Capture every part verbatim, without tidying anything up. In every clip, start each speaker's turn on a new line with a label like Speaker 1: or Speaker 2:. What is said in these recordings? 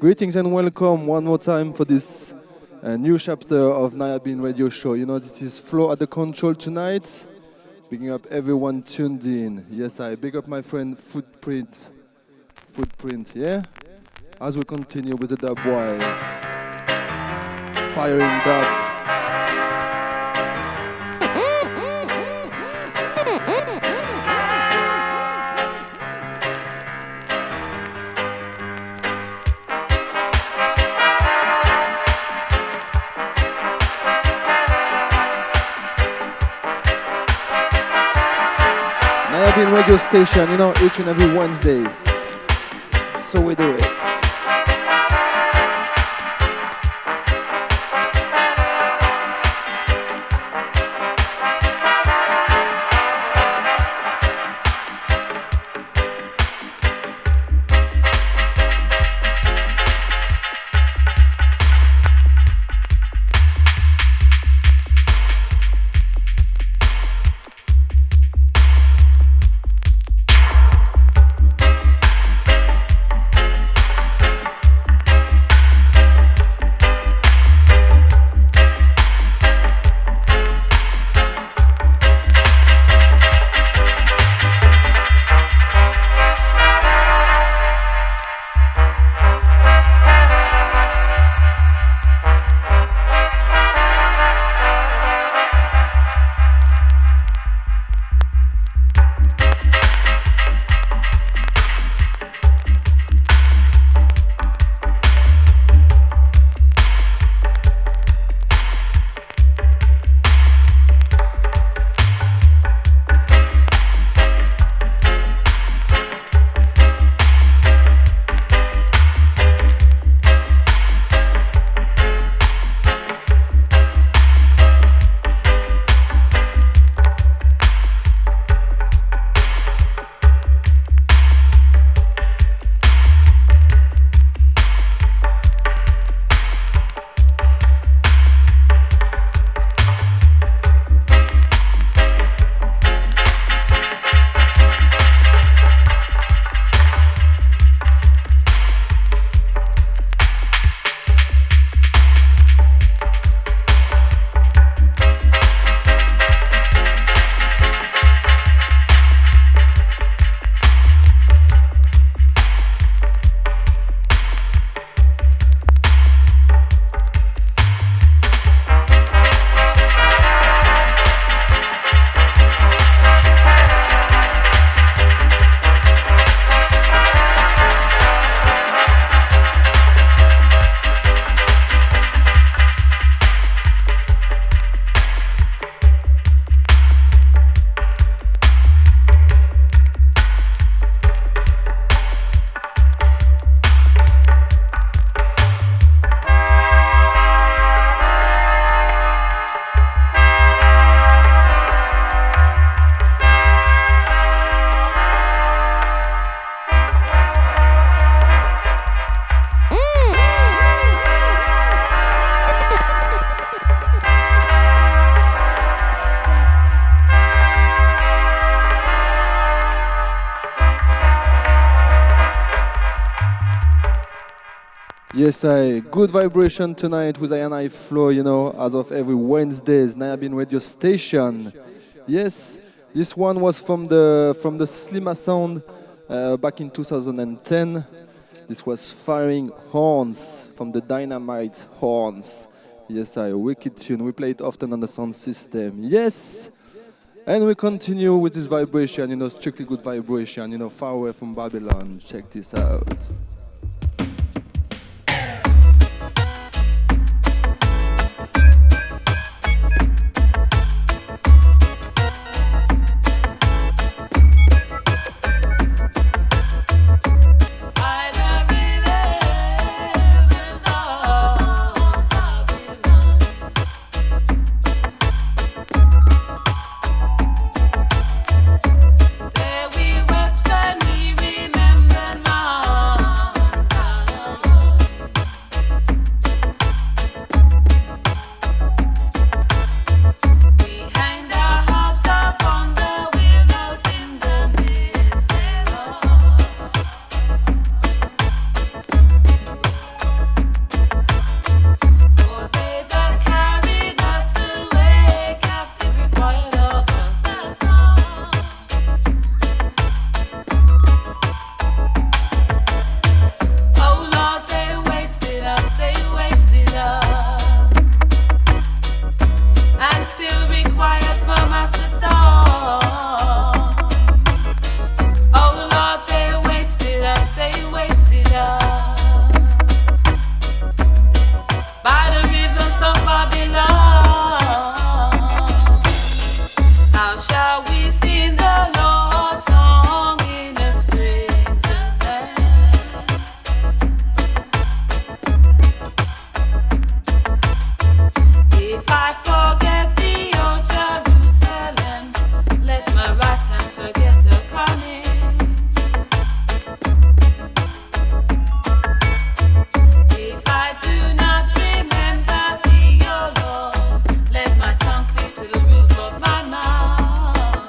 Speaker 1: Greetings and welcome one more time for this uh, new chapter of Nayabin Radio Show. You know, this is Flo at the control tonight. Picking up everyone tuned in. Yes, I big up my friend Footprint. Footprint, yeah? As we continue with the dub boys. Firing dub. Nayabin Radio Station, you know, each and every Wednesdays. So we do it. Yes, I good vibration tonight with I and I Flow, you know, as of every Wednesdays, Nayabin Radio Station. Yes, this one was from the from the Slima Sound uh, back in two thousand ten. This was Firing Horns from the Dynamite Horns. Yes, I wicked tune. We play it often on the sound system. Yes, and we continue with this vibration, you know, strictly good vibration, you know, far away from Babylon. Check this out.
Speaker 2: There we watch when we remember now. required from us to start. Oh Lord, they wasted us, they wasted us by the rivers of Babylon. How shall we sing the Lord's song in a stranger's land? If I forget the old Jerusalem, let my right hand forget her coming. If I do not remember thee, O Lord, let my tongue cleave to the roof of my mouth.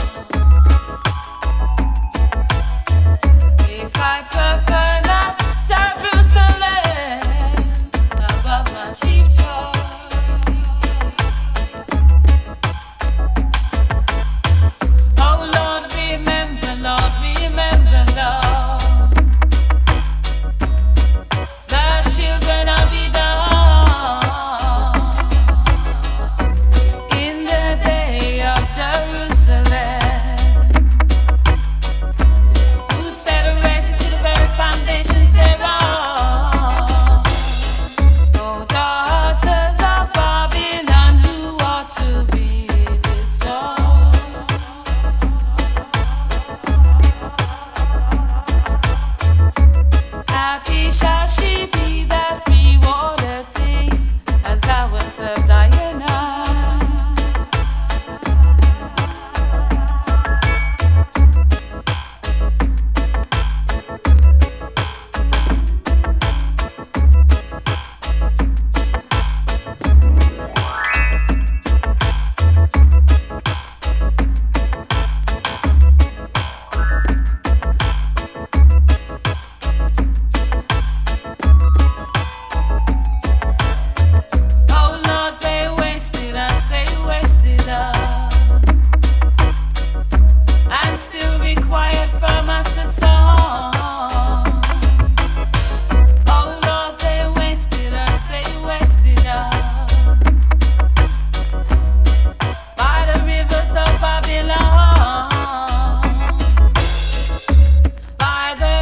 Speaker 2: If I prefer not Jerusalem above my sheep fold. Oh Lord, remember, Lord, remember, Lord, the children of Edom in the day of Jerusalem, who set a race to the very foundations thereof. Oh, daughters of Babylon, who ought to be destroyed. Happy shall she be that rewarded thee, as thou hast served Diana. Oh Lord, they wasted us, they wasted us, and still required from us a song. Oh Lord, they wasted us, they wasted us by the rivers of Babylon, by the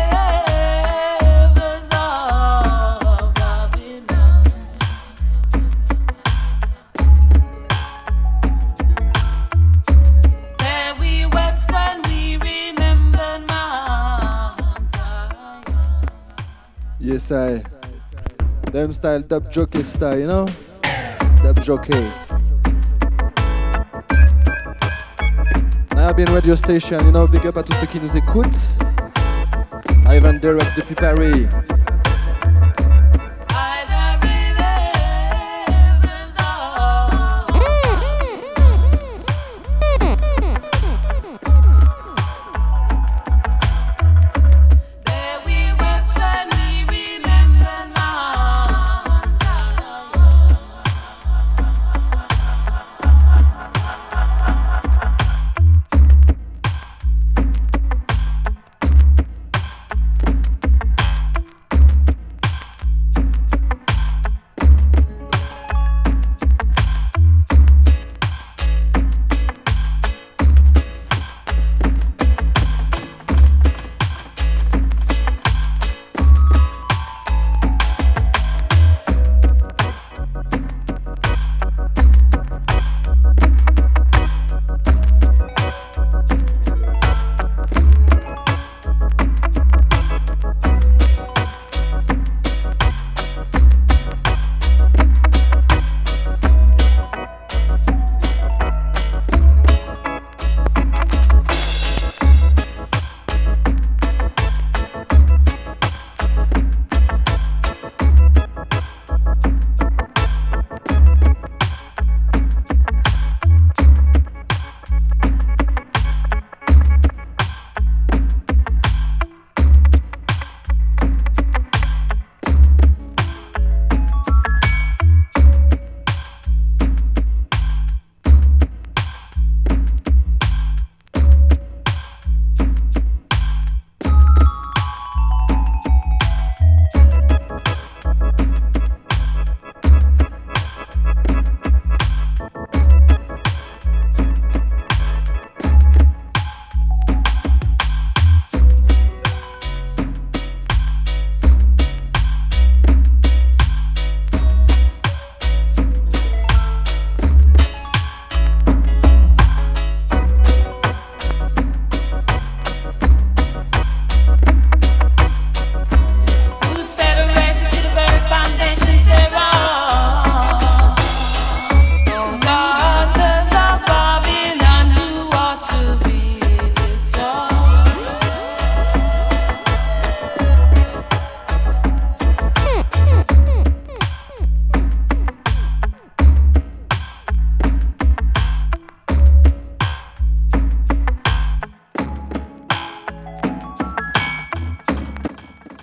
Speaker 2: rivers of Babylon. There we wept when we remembered Mount Zion.
Speaker 1: Yes, I. Them style, dub jockey style, you know? Dub jockey. Nayabin radio station, you know, big up à tous ceux qui nous écoutent. Ivan Derek depuis Paris.
Speaker 2: By the rivers of there we wept when we remembered Mount Zion.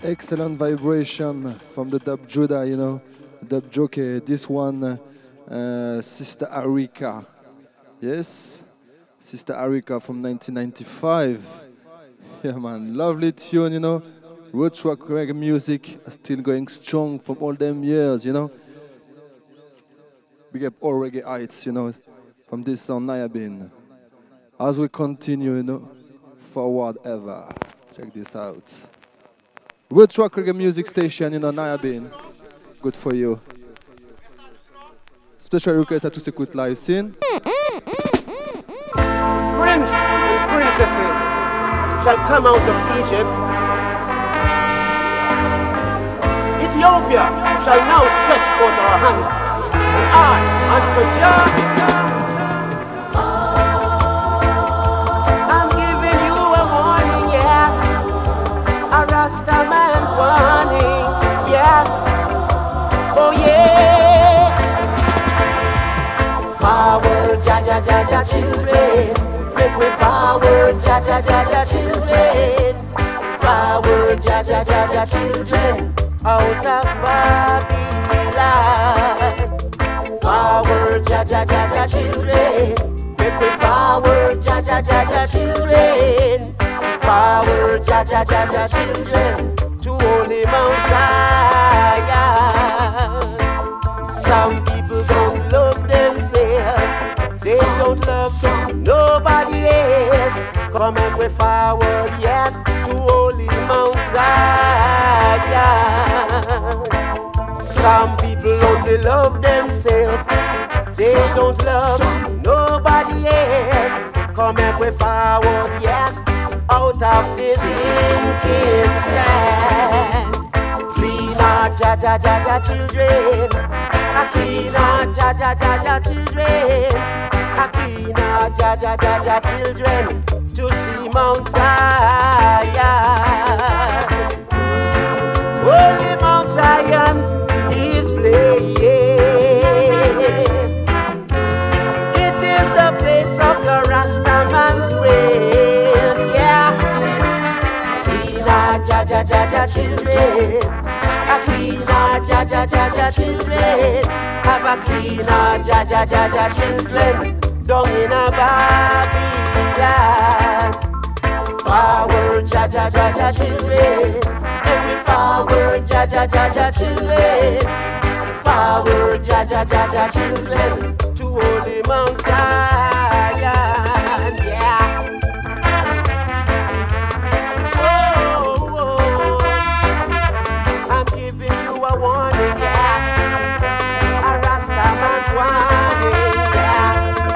Speaker 1: Excellent vibration from the Dub Judah, you know, Dub Jockey. This one, uh, Sister Arika. Yes, Sister Arika from nineteen ninety-five. Yeah, man, lovely tune, you know. Roots rock reggae music still going strong from all them years, you know. Big up all reggae heights, you know, from this song Nayabin. As we continue, you know, forward ever. Check this out. Roots rock reggae music station, you know, Nayabin. Good for you. Special request à tous écoutent live scene.
Speaker 3: Prince and princesses shall come out of Egypt. Ethiopia shall now stretch forth our hands and eyes unto Jah. I'm giving you a warning, yes, a Rasta man's warning, yes, oh yeah. Forward, Jah Jah Jah Jah children, make we forward, Jah Jah Jah Jah children, forward, Jah Jah Jah Jah children, out of Babylon. Forward, Jah Jah Jah Jah children, make we forward, Jah Jah Jah Jah children, forward, Jah Jah Jah Jah children, to holy Mount Zion. Some people don't love themselves, they don't love nobody else. Come and we forward, yes, to holy Mount Zion. Some people only love themselves, they don't love nobody else. Come and we forward, yes, out of this sinking sand. Clean our Jah Jah Jah Jah children, a clean our Jah Jah Jah Jah children, a clean our Jah Jah Jah Jah children, to see Mount Zion. Holy Mount Zion is playing. It is the place of the Rastaman's reign. Yeah. Clean our Jah Jah Jah Jah children, a clean our Jah Jah Jah Jah children, have a clean our Jah Jah Jah Jah children, down in a Babylon. Forward, Jah Jah Jah Jah children, every forward, Jah Jah Jah Jah children, forward, Jah Jah Jah Jah children, to holy Mount Zion, yeah. Oh, oh, I'm giving you a warning, yes, a Rastaman's warning, yeah.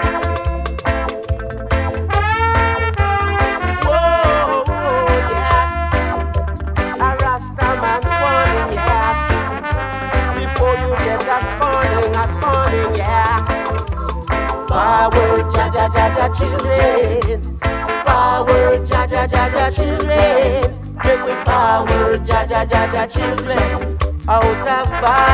Speaker 3: Morning, yeah. Forward, Jah Jah Jah Jah children, forward, Jah Jah Jah Jah children, make we forward, Jah Jah Jah Jah children, out of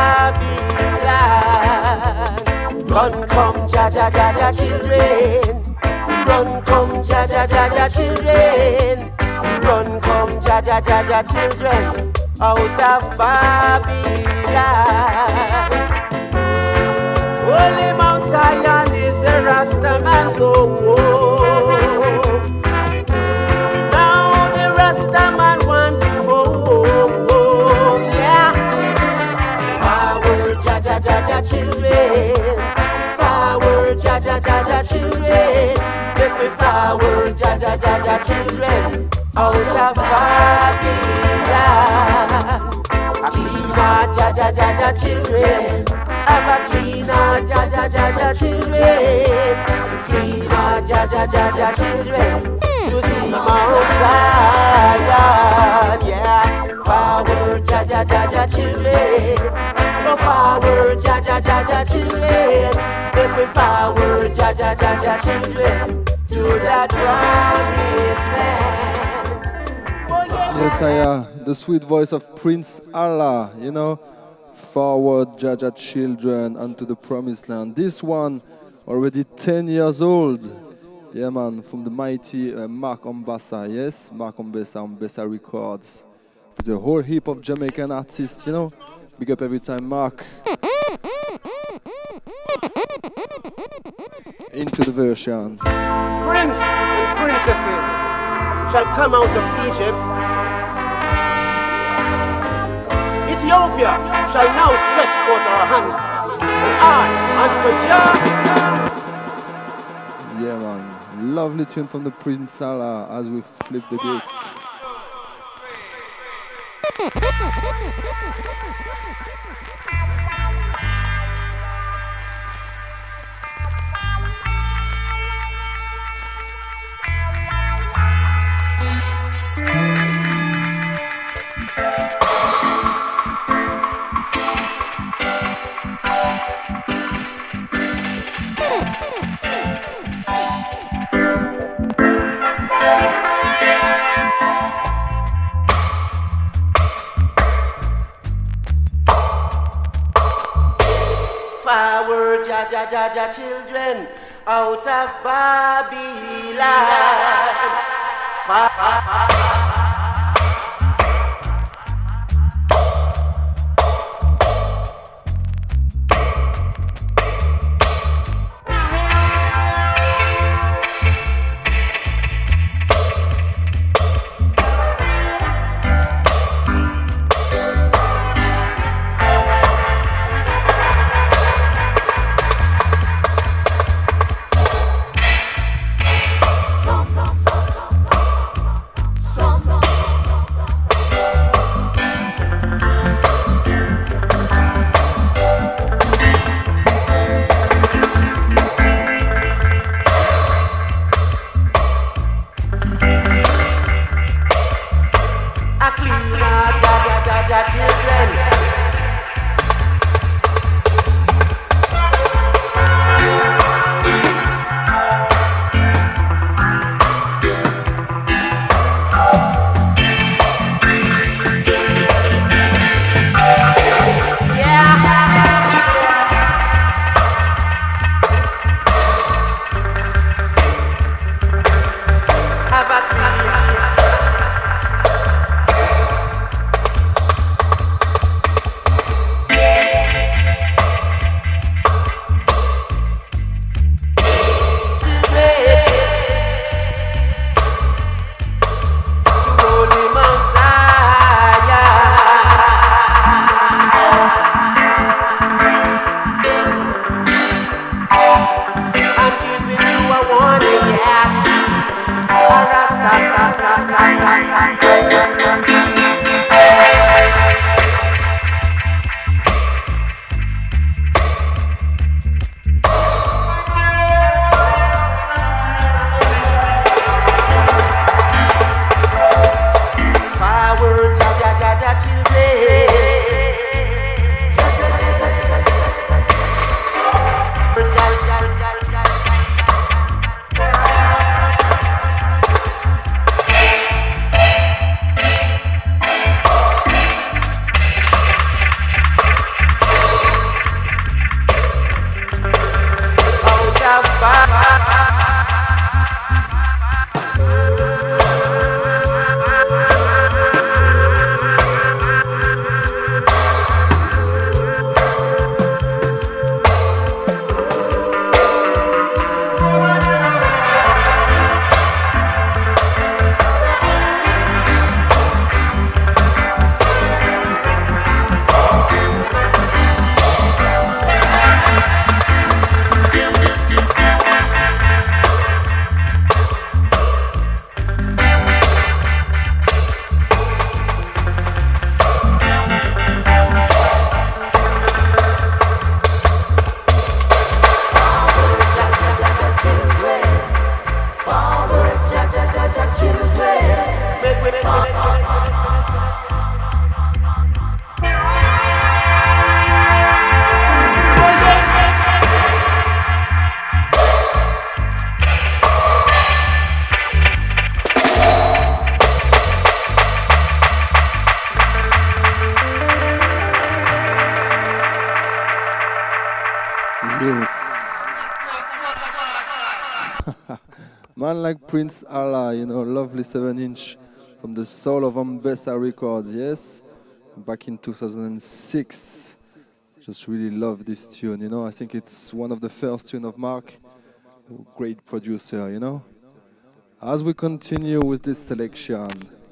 Speaker 3: Babylon. Run, come, Jah Jah Jah Jah children, run, come, Jah Jah Jah Jah children, run, come, Jah Jah Jah Jah children, out of Babylon. Holy Mount Zion is the Rastaman's home. Now the Rastaman want to go home, yeah. Forward, Jah Jah Jah Jah children, forward, Jah Jah Jah Jah children, make me forward, Jah Jah Jah Jah children, out of Babylon. Clean our Jah Jah Jah Jah children, have a cleaner, Jah Jah Jah Jah children, cleaner, Jah Jah Jah Jah children, to see Mount Zion, yeah. Forward, Jah Jah Jah Jah children, go forward, Jah Jah Jah Jah children, make me forward, Jah Jah Jah Jah children, to that promised land. Oh, yeah,
Speaker 1: Yes, I uh, the sweet voice of Prince Allah, you know. Forward, Jah Jah children, unto the promised land. This one already ten years old. Yeah, man, from the mighty uh, Mark Ombassa. Yes, Mark Ombassa, Ombassa Records. with a whole heap of Jamaican artists, you know. Big up every time, Mark. Into the version.
Speaker 3: Prince and princesses shall come out of Egypt. Ethiopia shall now stretch forth our hands and I unto Jah.
Speaker 1: Yeah, man. Lovely tune from the Prince Salah as we flip the disc.
Speaker 3: Forward, Jah, Jah, Jah, Jah, children out of Babylon. Fa- fa- fa-
Speaker 1: Man like Prince Allah, you know, lovely seven inch from the soul of Ambessa Records, yes, back in two thousand six. Just really love this tune, you know. I think it's one of the first tune of Mark, great producer, you know. As we continue with this selection.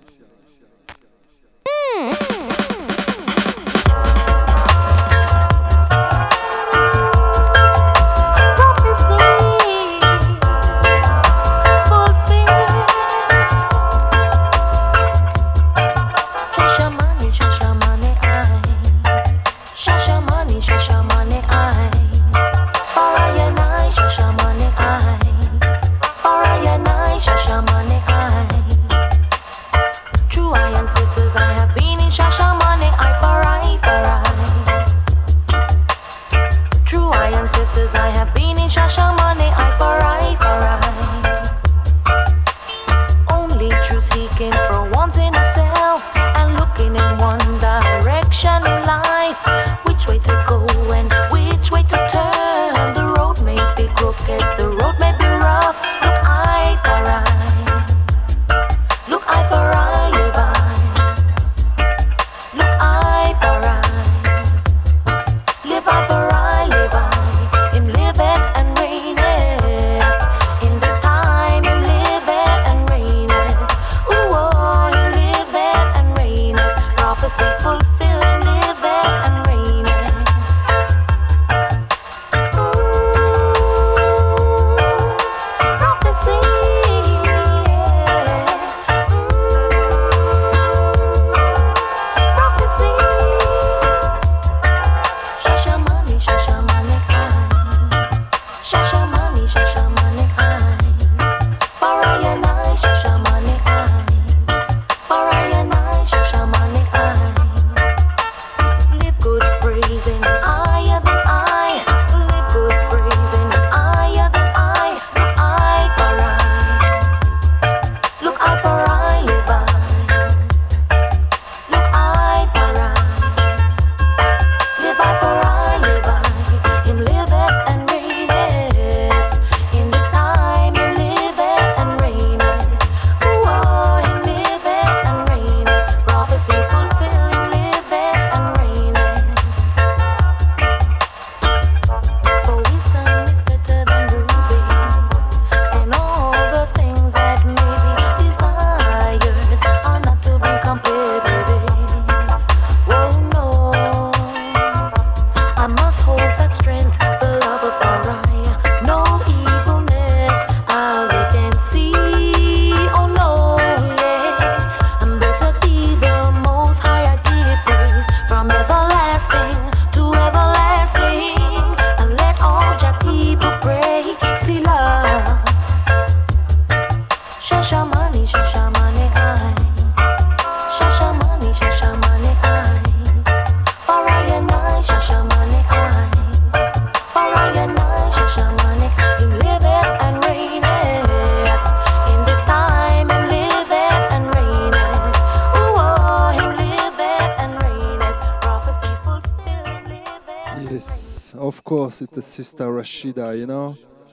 Speaker 1: It's the Sister Rashida, you know.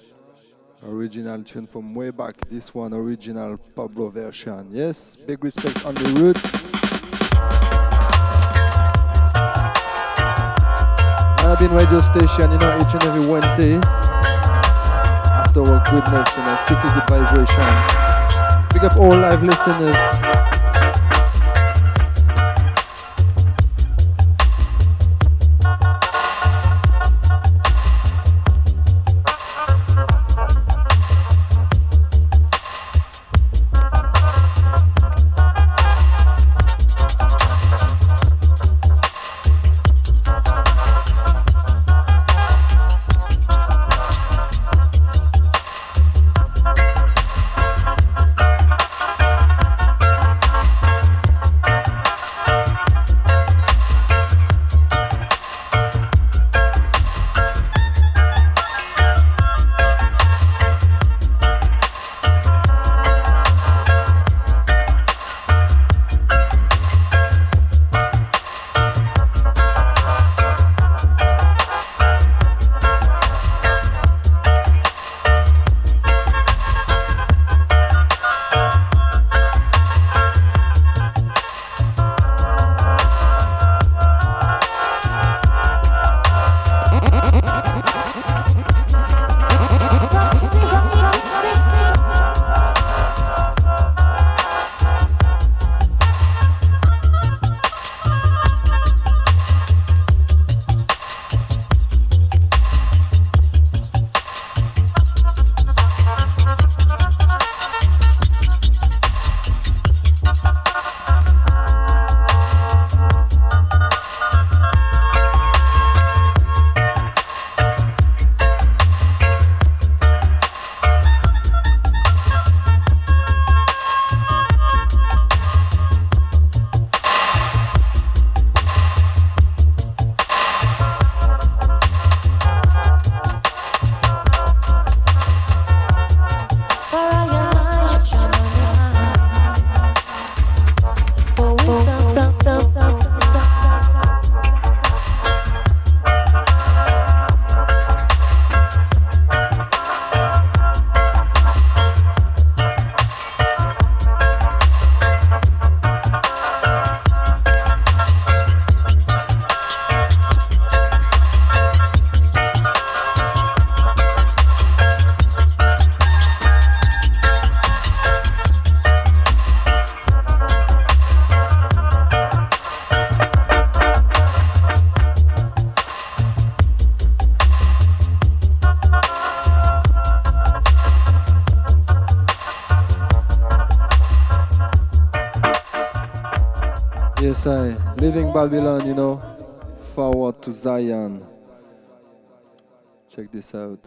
Speaker 1: Original tune from way back. This one, original Pablo version. Yes, big respect on the roots. I've been radio station, you know, each and every Wednesday. After our good night, you know, strictly good vibration. Pick up all live listeners. Yes, I. Leaving Babylon, you know, forward to Zion. Check this out.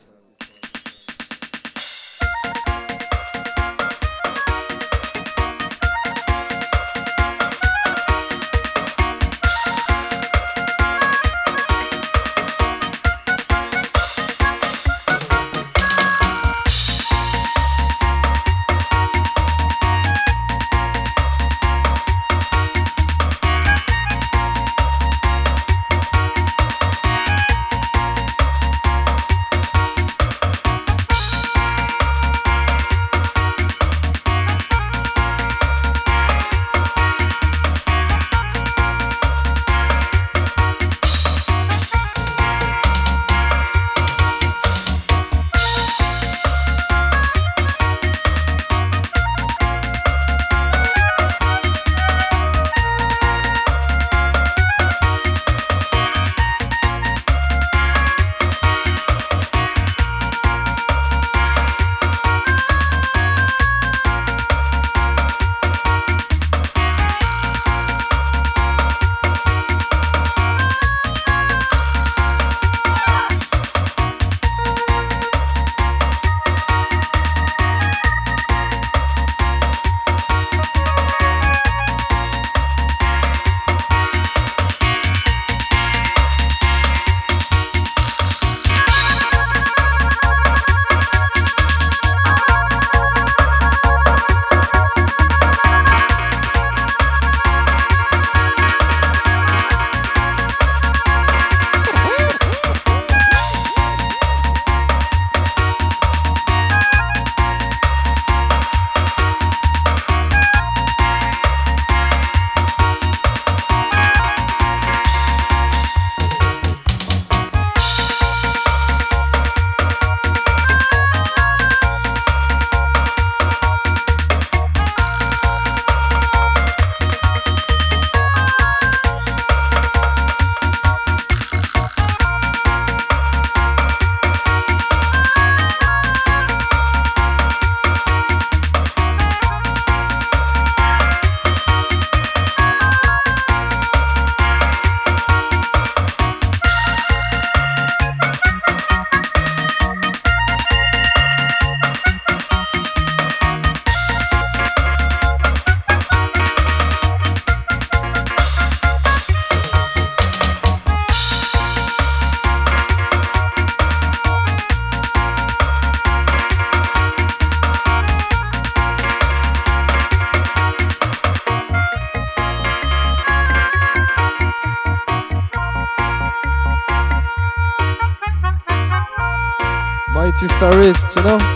Speaker 1: Mighty Farist, you know.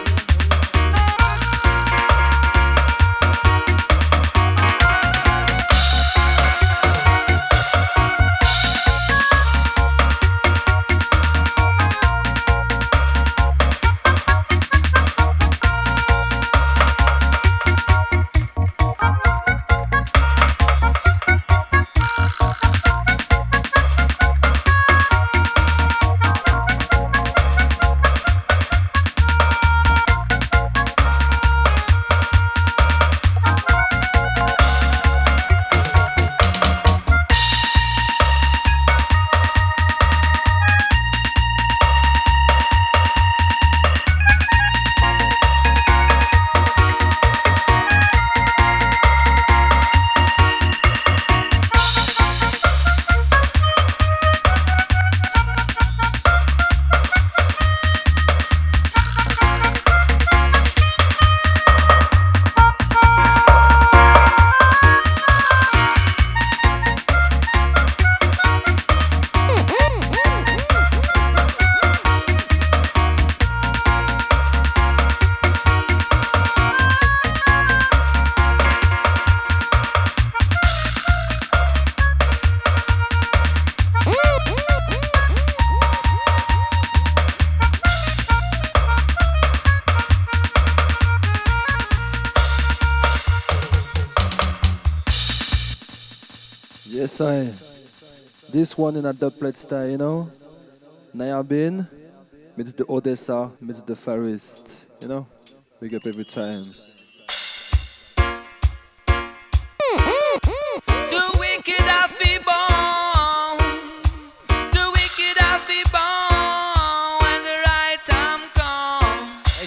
Speaker 1: Yes, I. This one in a doublet style, you know. Nayabin meets the Odessa meets the Farist, you know. Big up every time.
Speaker 2: The wicked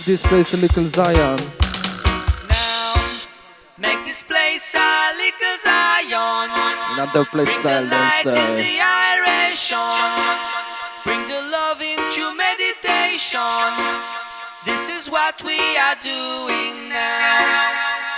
Speaker 1: this place a little Zion.
Speaker 4: Now, make this place a little Zion.
Speaker 1: Not the plate
Speaker 4: Bring
Speaker 1: style
Speaker 4: the
Speaker 1: dance
Speaker 4: light in
Speaker 1: style.
Speaker 4: the iration. Bring the love into meditation. This is what we are doing now.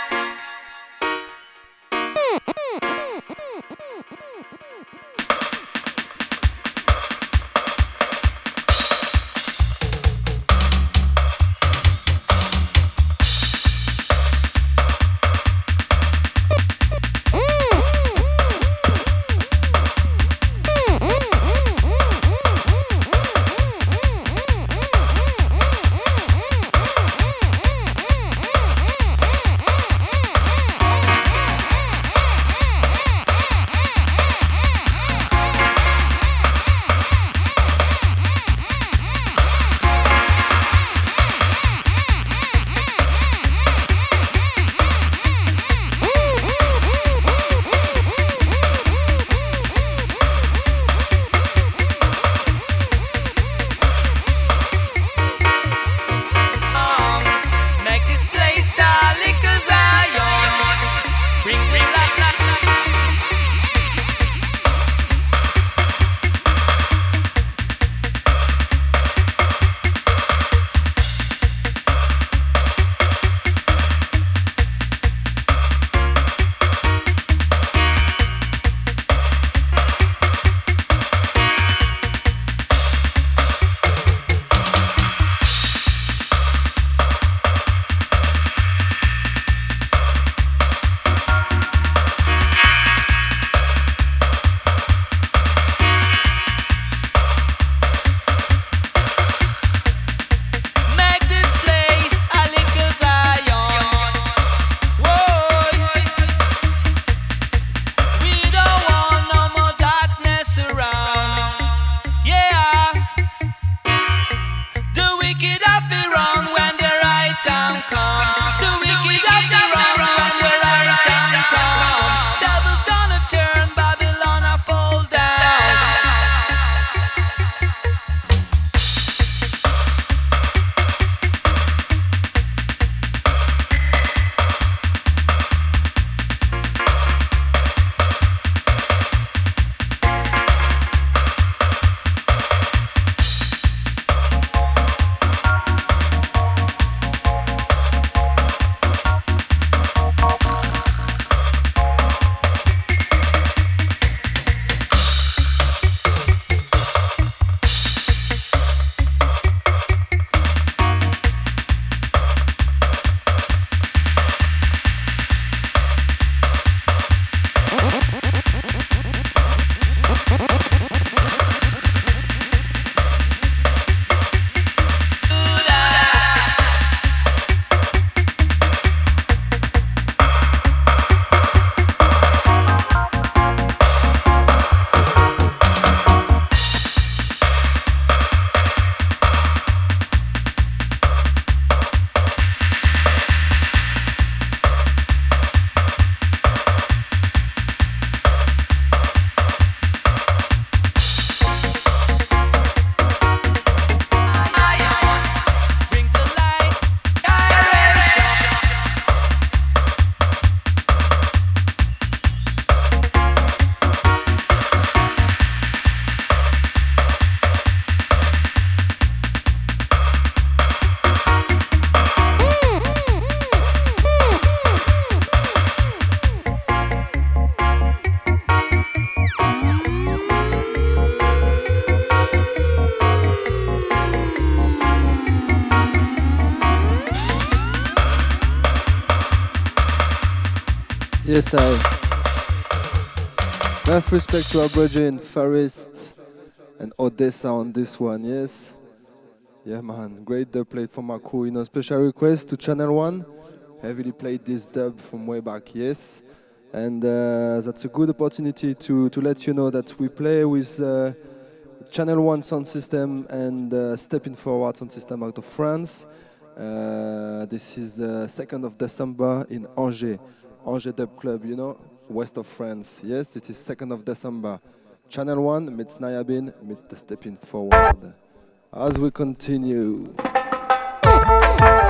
Speaker 1: Yes, I. Enough respect to our brethren, Faris and Odessa on this one, yes? Yeah, man, great dub played from our crew. You know, special request to Channel One. Heavily played this dub from way back, yes? And uh, that's a good opportunity to, to let you know that we play with uh, Channel One sound system and uh, Stepping Forward sound system out of France. Uh, this is uh, second of December in Angers. Angers Dub Club, you know, west of France. Yes, it is second of December. Channel One meets Nayabin meets the Stepping Forward. As we continue.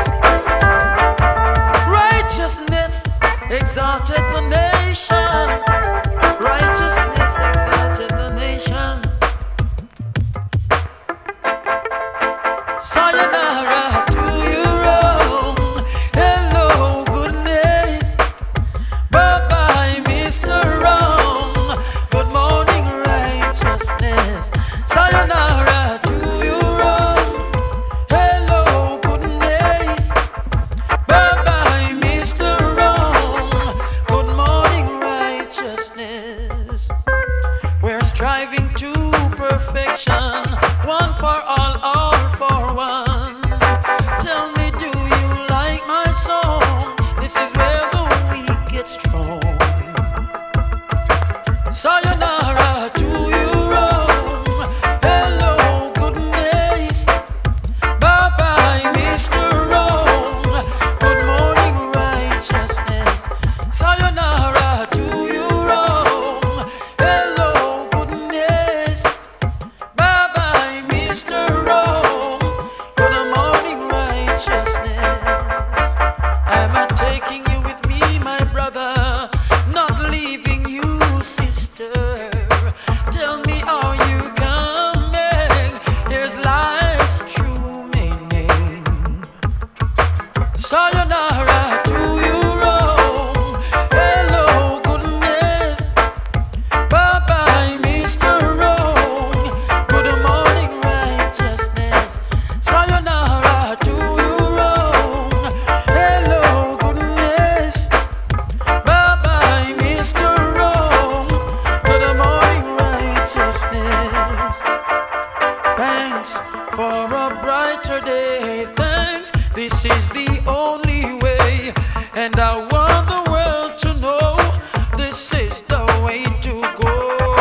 Speaker 5: Sayonara to you, wrong. Hello, goodness. Bye bye, Mister Wrong. Good morning, righteousness. Sayonara to you, wrong. Hello, goodness. Bye bye, Mister Wrong. Good morning, righteousness. Thanks for a brighter day. Thanks. This is the only way, and I want the world to know this is the way to go.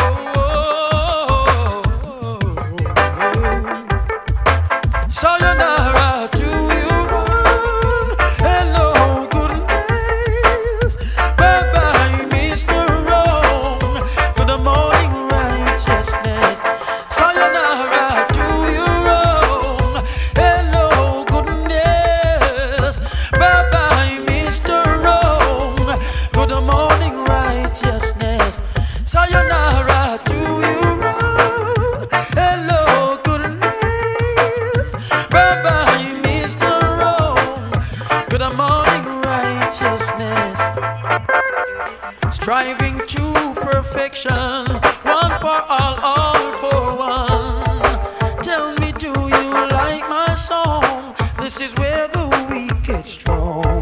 Speaker 5: Sayonara to you, wrong. Hello, goodness. Bye bye, Mister Wrong. Good morning, righteousness. Sayonara to you, wrong. Hello, goodness. Bye bye, Mister Wrong. Good morning, righteousness. Sayonara to you, wrong. Hello, goodness. Bye bye, Mister Wrong. Good morning, righteousness. Striving to perfection, one for all, all for one. Tell me, do you like my song? This is where the weak get strong.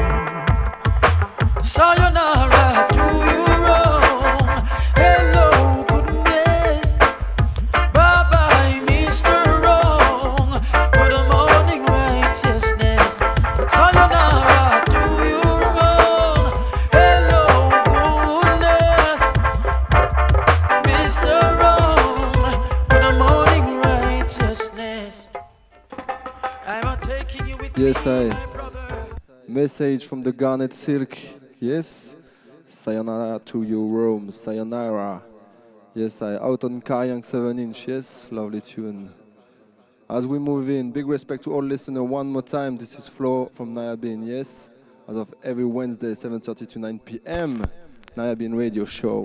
Speaker 5: Sayonara to you, wrong. Hello, goodness. Bye bye, Mister Wrong. Good morning, righteousness. Sayonara to you, wrong. Hello, goodness. Mister Wrong. Good morning, righteousness. I'm taking you with
Speaker 1: Yes,
Speaker 5: me,
Speaker 1: I.
Speaker 5: my brother.
Speaker 1: Message from the Garnet Silk. Yes. Sayonara to your Rome. Sayonara. Yes, I. Out on Kayang seven inch. Yes. Lovely tune. As we move in, big respect to all listeners one more time. This is Flo from Nayabin. Yes. As of every Wednesday, seven thirty to nine p m Nayabin Radio Show.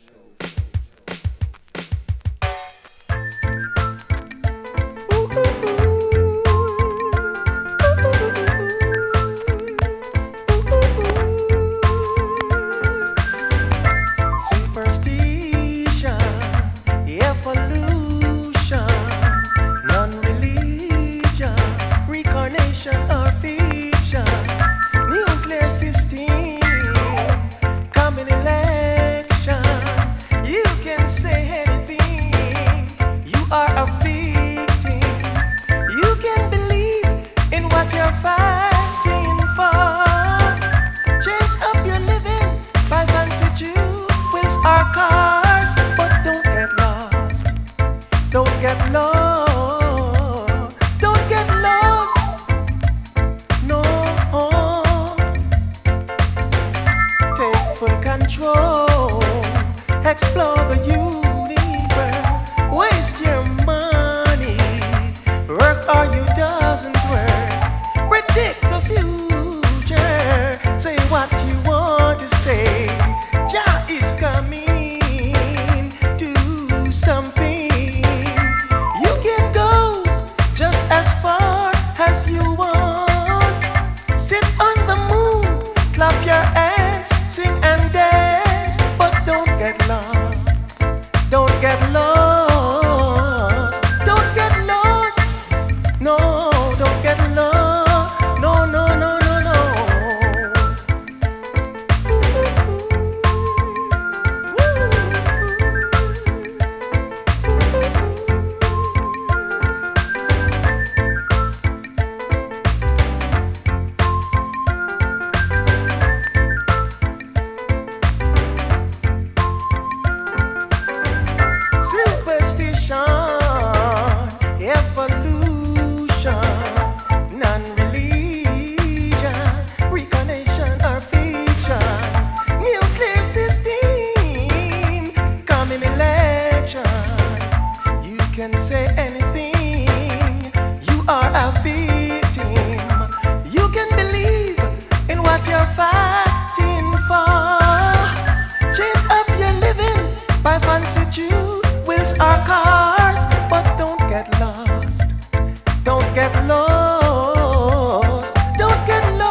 Speaker 6: Superstition, evolution, non-religion, reincarnation or fiction, nuclear system, coming election. You can say anything, you are a victim. You can believe in what you're fighting for. Change up your living by fancy jewels or cars, but don't get lost. Don't get lost. Don't get lost. No. Take full control. Explore the universe. Waste your money. Work or you doesn't work. Predict the future. Say what you want to say. Jah is coming. Do something. You can go just as far as you want. Sit on the moon, clap your hands, sing and dance, but don't get lost. Don't get lost. Don't get lost. No, don't get lost. No, no, no, no, no. Superstition, evolution, non-religion, reincarnation or fiction, nuclear system, coming election. You can say anything, you are a victim. You can believe in what you're fighting for. Change up your living by fancy jewels or cars, but don't get lost. Don't get lost. Don't get lost.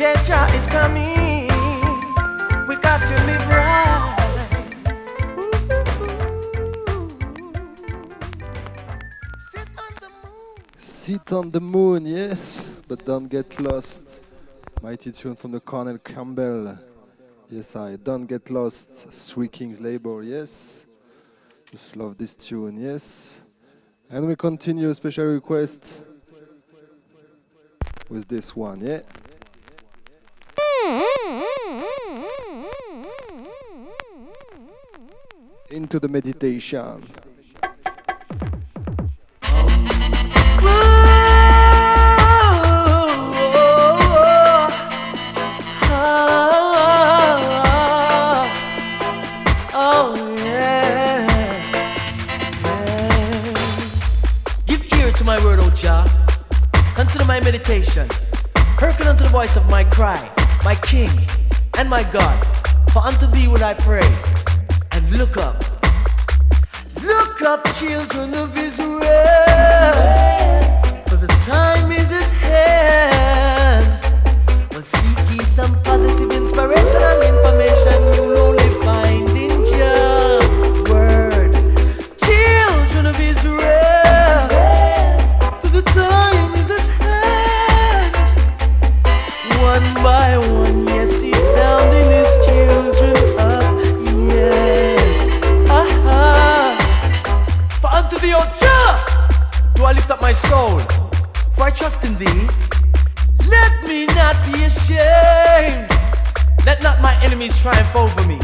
Speaker 6: Yeah, Jah is coming. We got to live right. Sit on the moon.
Speaker 1: Sit on the moon, yes, but don't get lost. Mighty tune from the Cornell Campbell. Yes, I don't get lost. Three Kings label, yes. Just love this tune, yes. And we continue special request with this one, yeah. Into the meditation.
Speaker 7: Consider my meditation. Hearken unto the voice of my cry, my King and my God. For unto thee will I pray. And look up. Look up, children of Israel. For the time is at hand. When seek ye some positive inspirational information you'll only find in Jah word. Children of Israel. For the time is at hand. One by one, yes, he's sounding his children up. Yes. Aha. For unto thee, O Jah, do I lift up my soul. For I trust in thee. Let me not be ashamed. Let not my enemies triumph over me.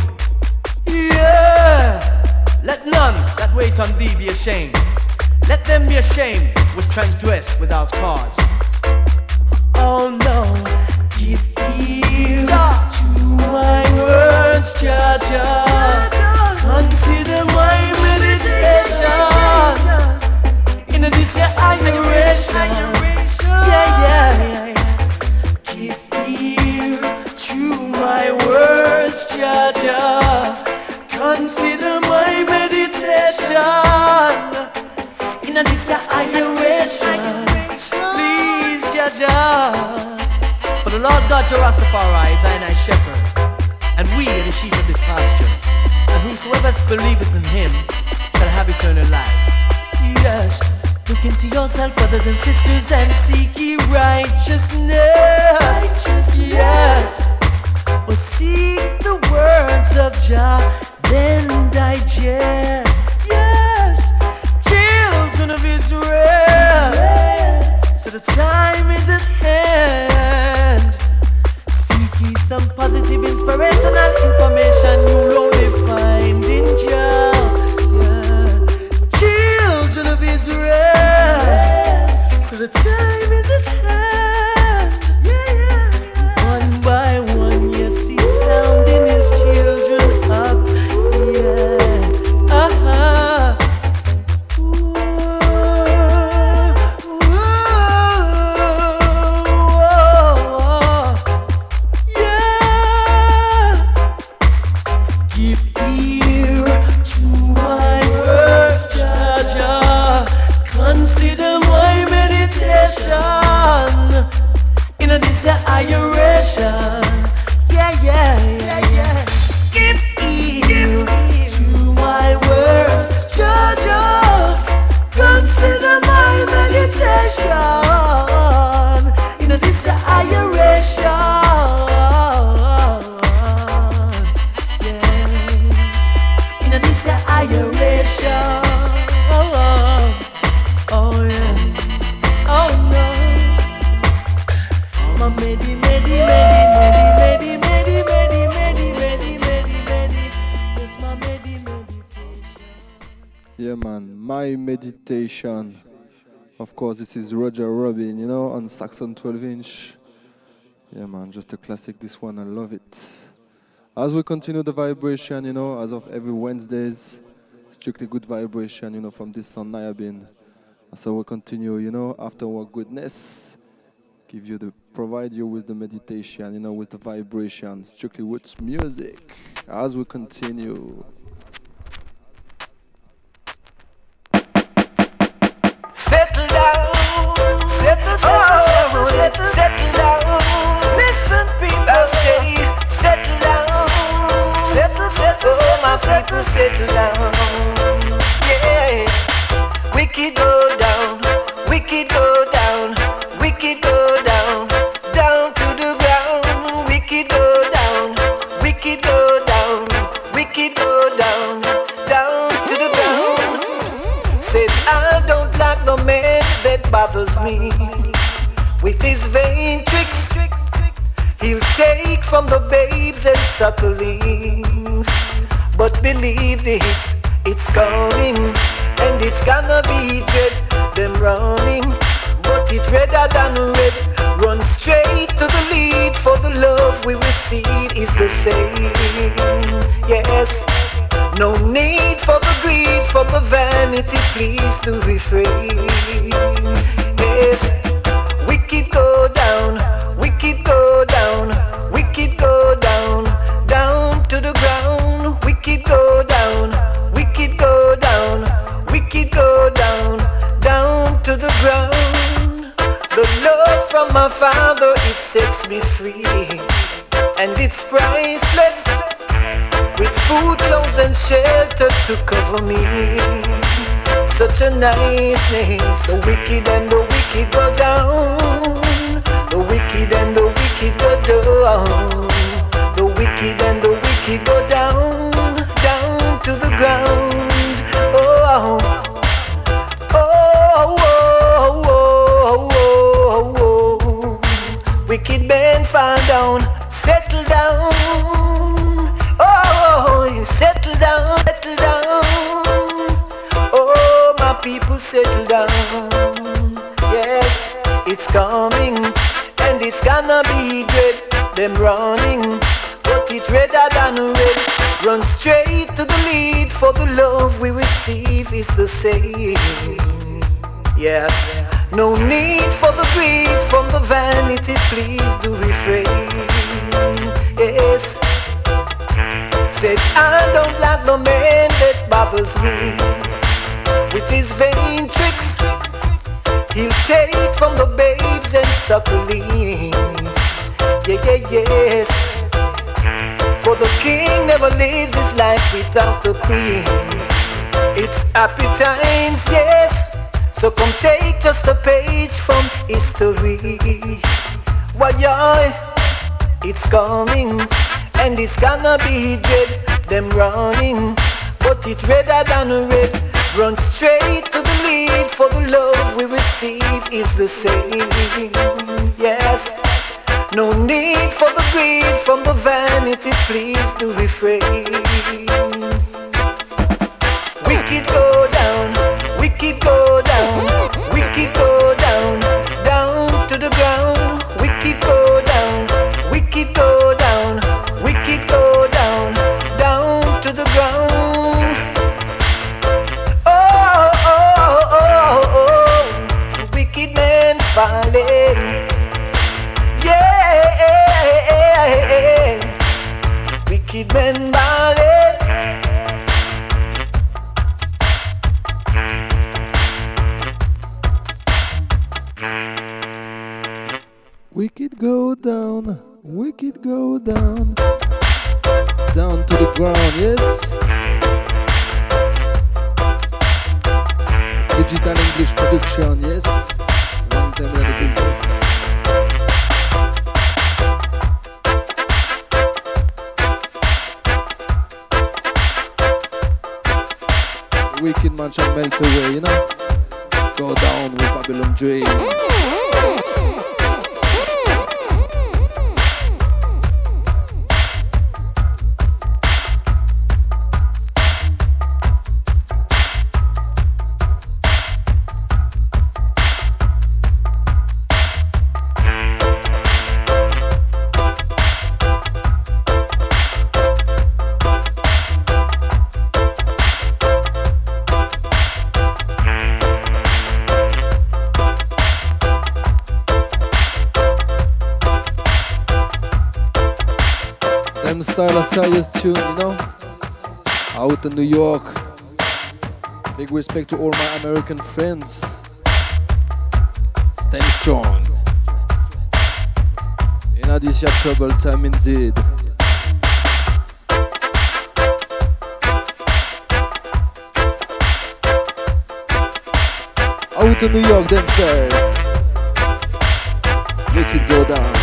Speaker 7: Yeah. Let none that wait on thee be ashamed. Let them be ashamed which transgress without cause. Oh no, give ear to my words, Jah Jah. Consider my meditation in this year adoration. Yeah, yeah, yeah. Give ear to my words, Jah Jah. Consider my meditation in this year adoration. Please, Jah Jah. For the Lord God Jah Rastafari is I and I shepherd, and we are the sheep of his pastures. And whosoever believeth in him shall have eternal life. Yes, look into yourself, brothers and sisters, and seek ye righteousness. Righteous, yes. Or seek the words of Jah, then digest. Yes, children of Israel. So the time is at hand. Seek ye some positive inspirational information you'll only find in Jah. Yeah. Children of Israel. So the time is at hand. Yeah, yeah. One by one, yes, he's sounding his children up. Yeah. Uh-huh. Ooh, ooh, yeah. Give ear to my words, Jah Jah. Consider my meditation in a desire. Yeah, yeah, yeah, yeah. Give ear to my words, Jah Jah. Consider my meditation in a desire. Yeah. In a desire. Oh, oh yeah. Oh no. My medi, medi, medi, medi, medi, medi, medi, medi, medi, medi. It's my medi meditation.
Speaker 1: Yeah, man, my meditation. Of course, this is Roger Robin, you know, on Saxon twelve inch. Yeah, man, just a classic, this one, I love it. As we continue the vibration, you know, as of every Wednesdays, strictly good vibration, you know, from this on Niabin. So we'll continue, you know, after our goodness, give you the, provide you with the meditation, you know, with the vibration, strictly with music, as we continue.
Speaker 7: Settle down, settle, settle, settle, settle down. Listen. He'll take from the babes and sucklings. But believe this, it's coming, and it's gonna be dread. Them running, but it's redder than red. Run straight to the lead, for the love we receive is the same. Yes, no need for the greed, for the vanity, please do refrain. Yes, wicked go down, wicked go down, wicked go down, down to the ground. Wicked go down, wicked go down, wicked go down, down to the ground. The love from my Father, it sets me free, and it's priceless, with food, clothes and shelter to cover me. Such a niceness. The wicked and the wicked go down, the wicked and the wicked go down, the wicked and the wicked go down, down to the ground. Oh, oh, oh, oh, oh, oh. Wicked men fall down, settle down. Oh, you settle down, settle down. Oh, my people, settle down. Yes, it's coming, and it's gonna be great. Them running, but it's redder than red. Run straight to the lead, for the love we receive is the same. Yes, no need for the greed, from the vanity, please do refrain. Yes, said I don't like the man that bothers me with his vain tricks. He'll take from the babes and sucklings. Yeah, yeah, yes. For the king never lives his life without the queen. It's happy times, yes. So come take just a page from history. Why, yeah, it's coming, and it's gonna be dead. Them running, but it's redder than red. Run straight to the lead, for the love we receive is the same. Yes, no need for the greed, from the vanity, please do refrain. Wicked go down, wicked go down, wicked go down, down to the ground. Wicked go down, wicked go down, wicked go down, down to the ground. Oh, oh, oh, oh, wicked men falling. Yeah, wicked men falling.
Speaker 1: Wicked go down, wicked go down, down to the ground, yes. Digital English production, yes. Long time in the business. Wicked man shall melt away, you know. Go down with Babylon Dream. Style of serious tune, you know, out in New York. Big respect to all my American friends. Stay strong. In this year trouble time indeed. Out in New York, them style. Make it go down.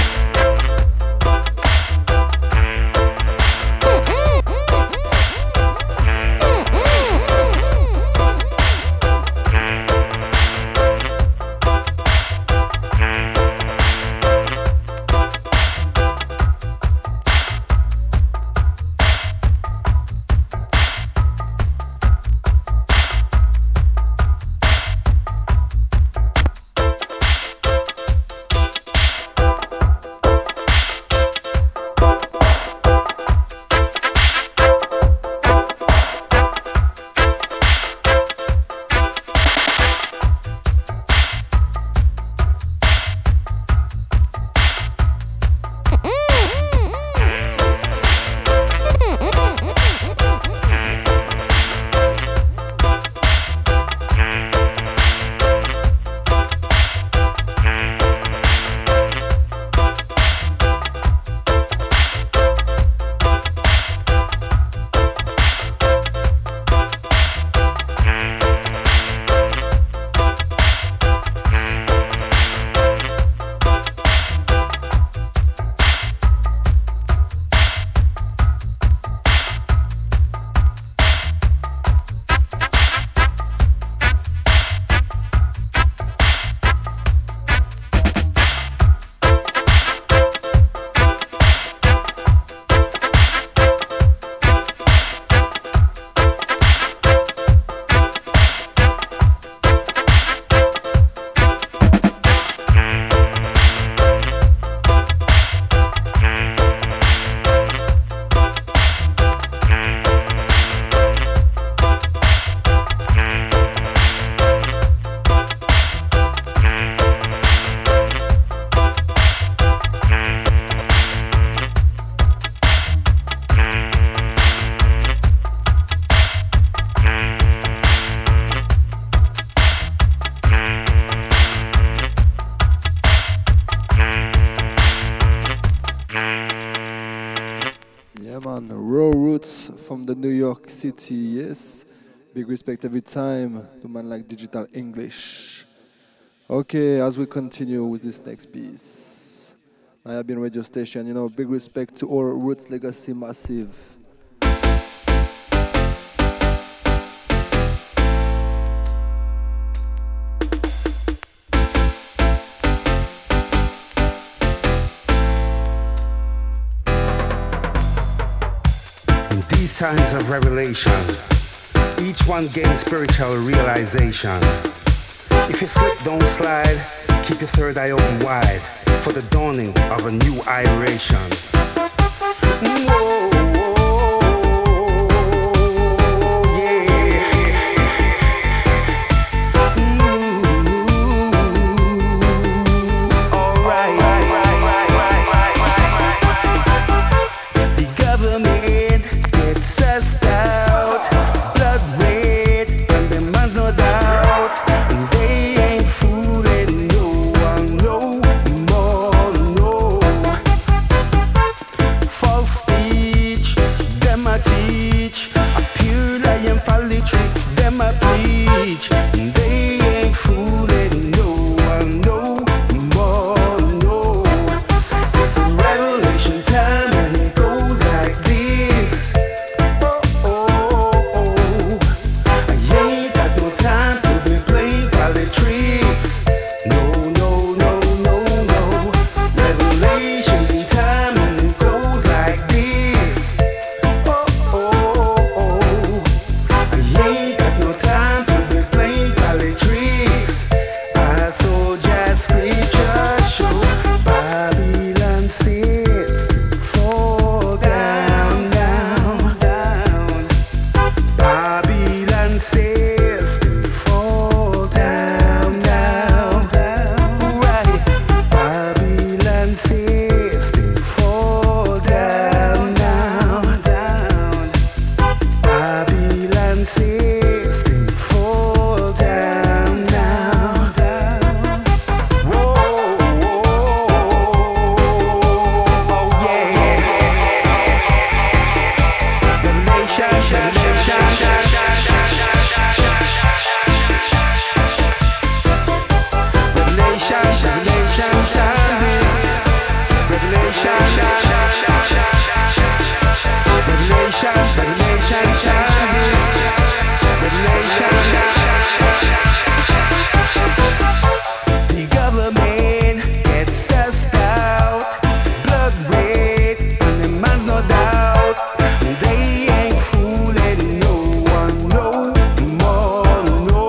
Speaker 1: man, Raw Roots from the New York City, yes. Big respect every time to man like Digital English. Okay, as we continue with this next piece. I have been radio station, you know, big respect to all Roots Legacy Massive.
Speaker 8: These times of revelation, each one gains spiritual realization. If you slip, don't slide, keep your third eye open wide for the dawning of a new iteration. Whoa, yeah. Ooh, all right. The government gets us out, blood red, and the man's no doubt. And they ain't fooling no one no more, no. False speech, them a teach. A pure lion folly tricks, them a preach. And they ain't fooling no one no more, no. It's a revelation time and it goes like this. Oh, oh, oh. I ain't got no time to be playing politics. No, no, no, no, no. Revelation time and it goes like this. Oh, oh, oh. I ain't got no time to be playing politics. I saw just scripture show Babylon sits, fall down, down, down. Babylon says, fall down, down, down. Right. Babylon says, fall down, down, down. Babylon says, fall down, down, down. Whoa, oh yeah. Revelation, revelation, revelation, revelation time is revelation, revelation, revelation time is revelation. The government gets us out, blood red, and the man's no doubt. They ain't fooling no one no more, no.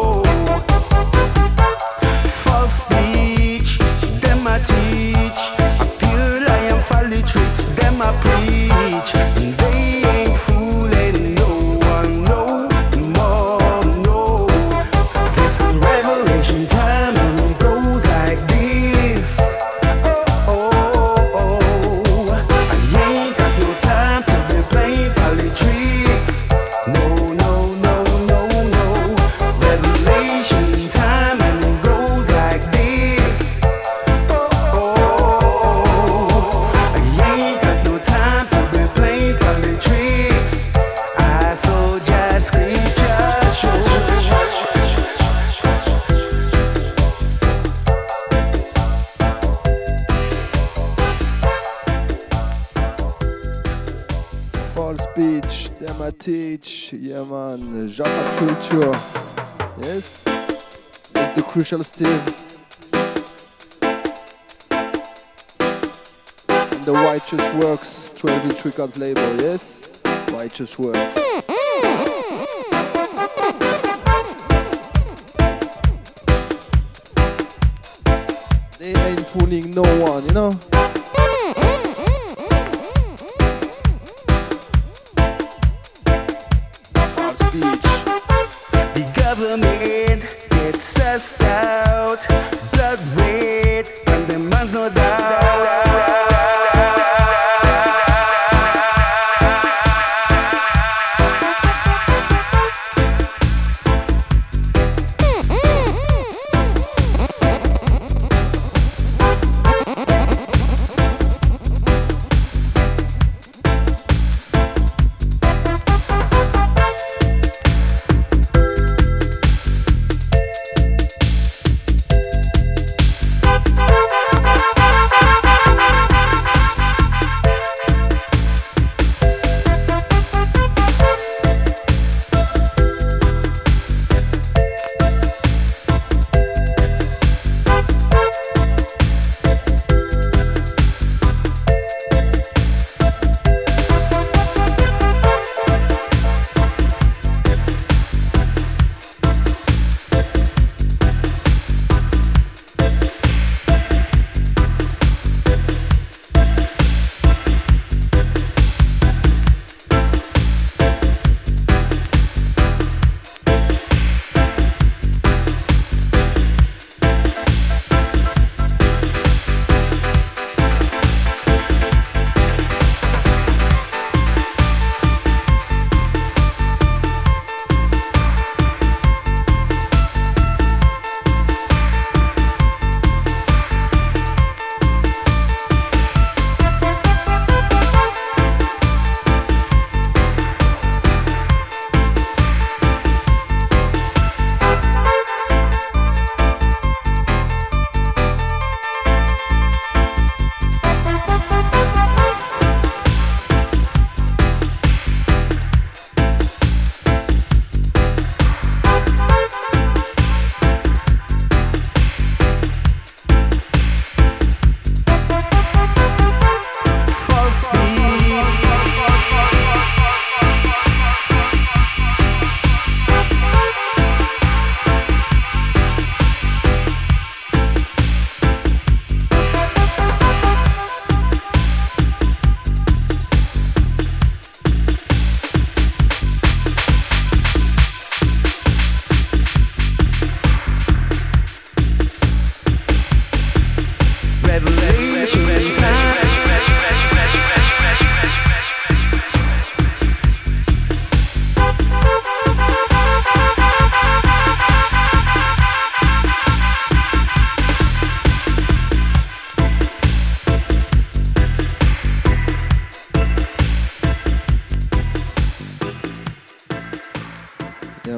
Speaker 8: False speech, them a teach. A pure lion folly tricks, them a preach. And they ain't fooling no one no more, no. This is revelation time and it goes like this. Oh, oh, oh. I ain't got no time to be playing politics. No, no, no, no, no. Revelation time and it goes like this. Oh, oh, oh. I ain't got no time to be playing politics. I saw just scripture show.
Speaker 1: False speech, them a teach, yeah man, Jaffa culture, yes, it's the Crucial Steve, and the Righteous Works, twelve inch records label, yes, Righteous Works. They ain't fooling no one, you know. False speech.
Speaker 8: The government gets us out, blood red, and the man's no doubt.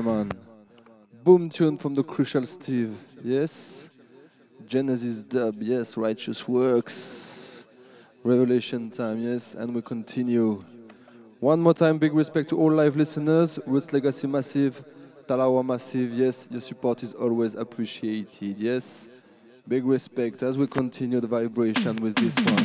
Speaker 1: Yeah, man. Boom tune from the Crucial Steve. Yes. Genesis dub. Yes. Righteous Works. Revelation time. Yes. And we continue. One more time, big respect to all live listeners. Roots Legacy Massive. Talawa Massive. Yes. Your support is always appreciated. Yes. Big respect as we continue the vibration with this one.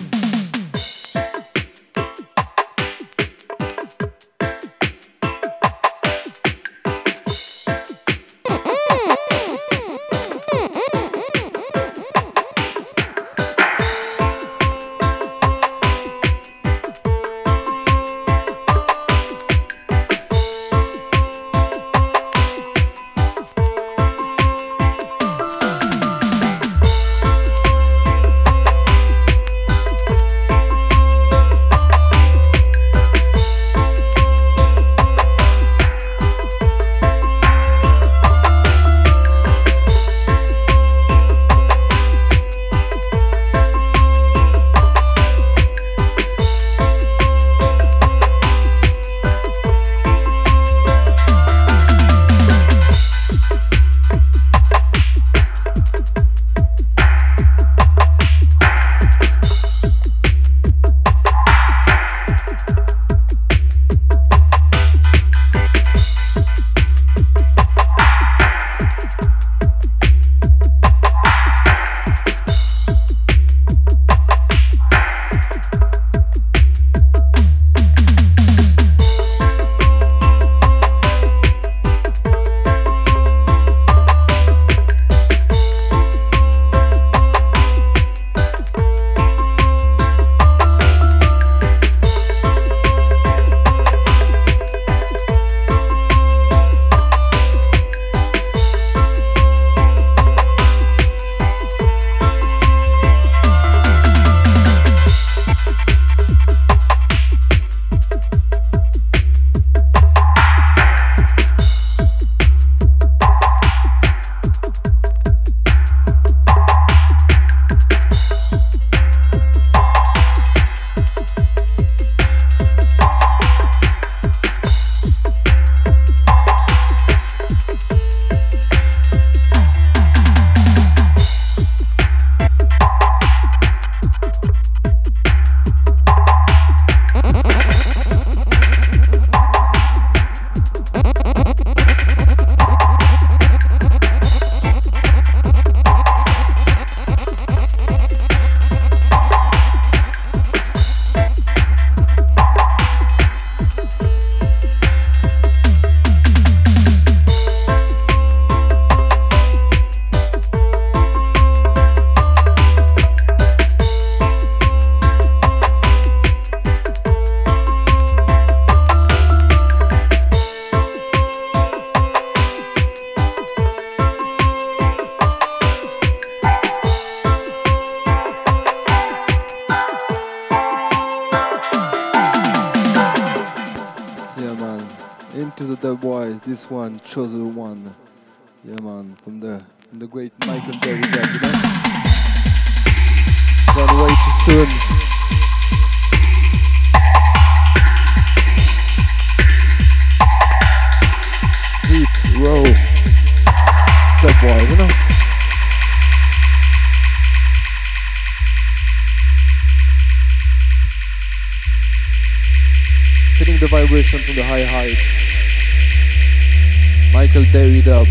Speaker 1: This one, Chosen One. Yeah, man, from the from the great Michael Berry, you know? Gone way too soon. Deep, raw, that boy, you know? Feeling the vibration from the high heights. Michael Berry dub.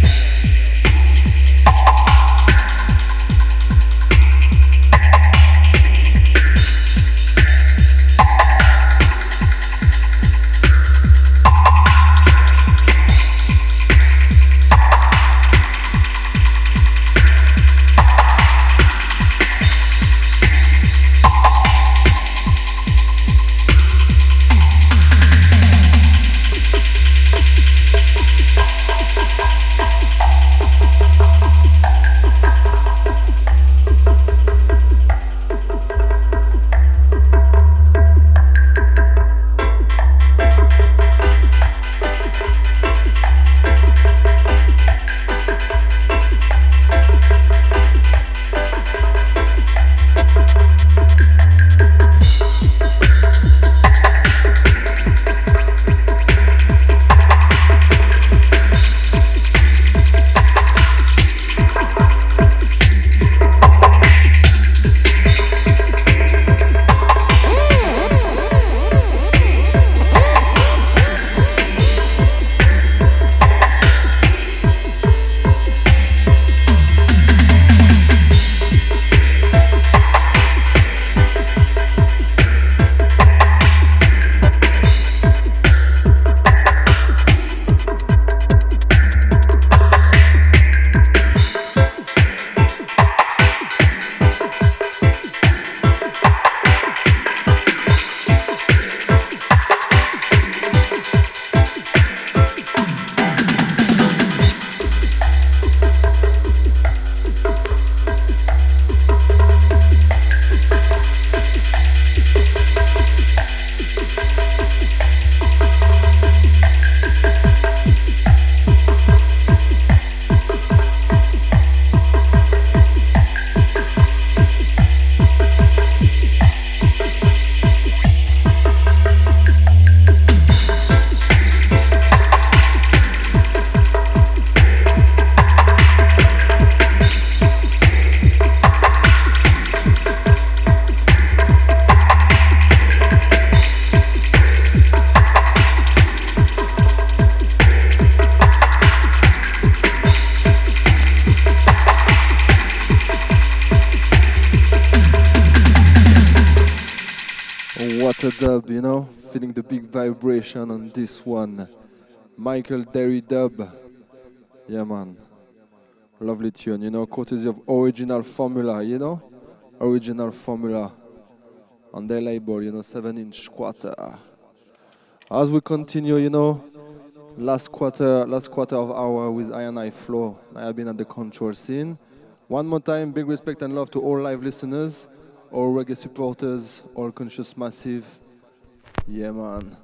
Speaker 1: feeling the big vibration on this one. Michael Derry Dub. Yeah, man. Lovely tune, you know, courtesy of Original Formula, you know? Original Formula. On their label, you know, seven inch quarter. As we continue, you know, last quarter, last quarter of hour with I and I Flow. I have been at the control scene. One more time, big respect and love to all live listeners, all reggae supporters, all conscious massive. Yeah, man.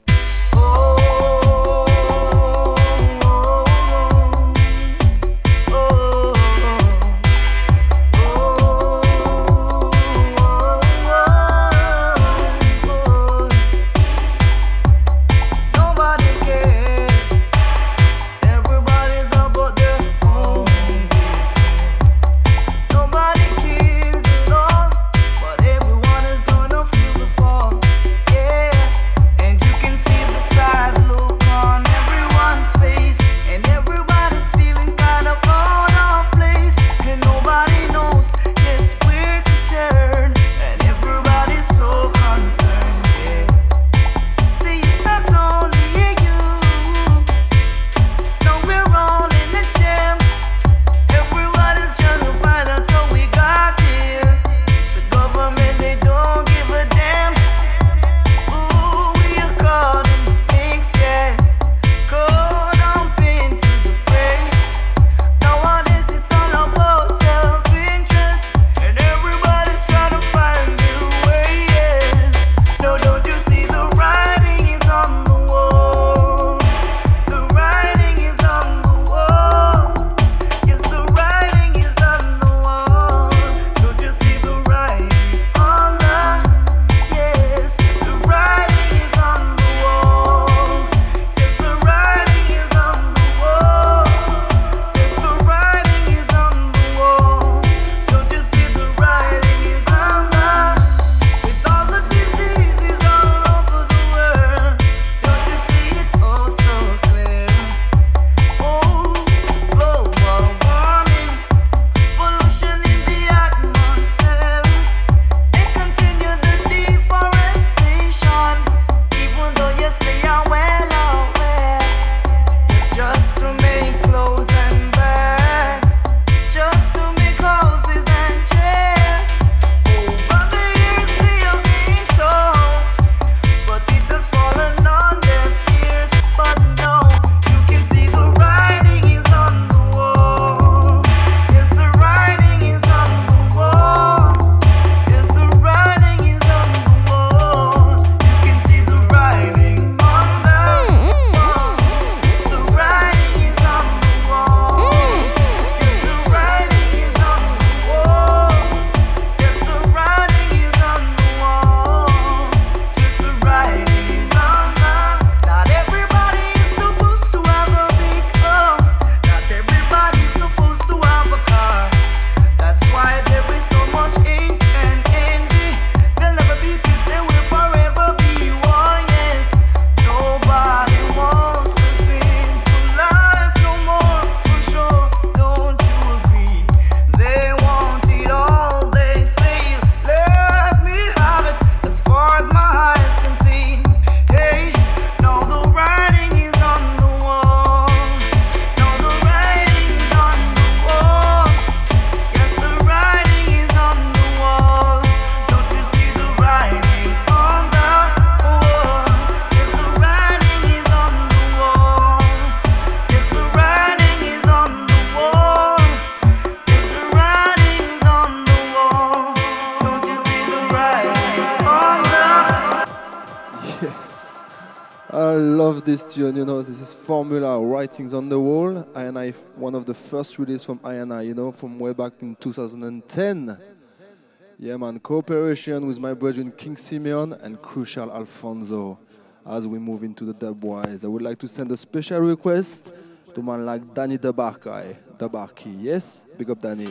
Speaker 1: This tune, you know, this is Formula, Writings on the Wall. I and I, one of the first release from I and I, you know, from way back in two thousand ten. Yeah, man, cooperation with my brethren King Simeon and Crucial Alfonso. As we move into the dubwise, I would like to send a special request to man like Danny Dabarki. Dabarki, yes? Big up Danny.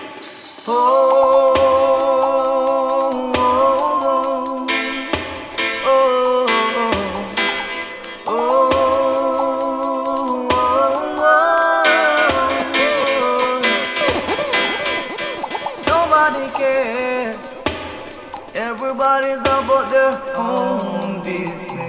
Speaker 6: Oh, oh, oh, oh, oh. Everybody's about their own business.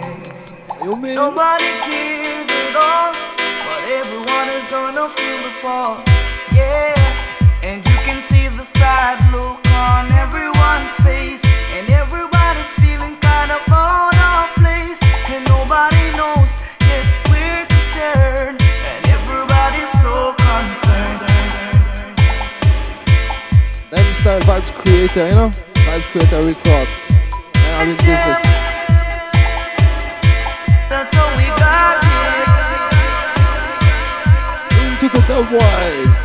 Speaker 1: You mean?
Speaker 9: Nobody cares at all, but everyone is gonna feel the fall. Yeah, and you can see the sad look on everyone's face, and everybody's feeling kind of out of place, and nobody knows just where to turn, and everybody's so concerned.
Speaker 1: Lifestyle Vibes Creator, you know? Vibes Creator Records. I am in business.
Speaker 9: That's all we got here.
Speaker 1: Into the Dubwise.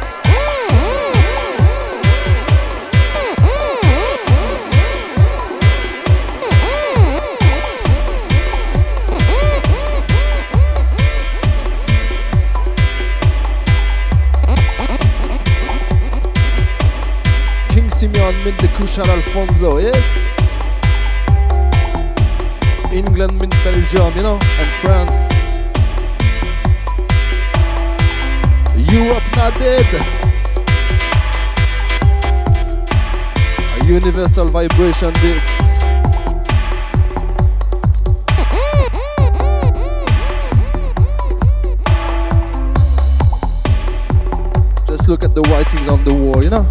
Speaker 1: King Simeon meet the Crucial Alfonso, yes? England meet Belgium, you know, and France. Europe not dead. A universal vibration this. Just look at the writings on the wall, you know.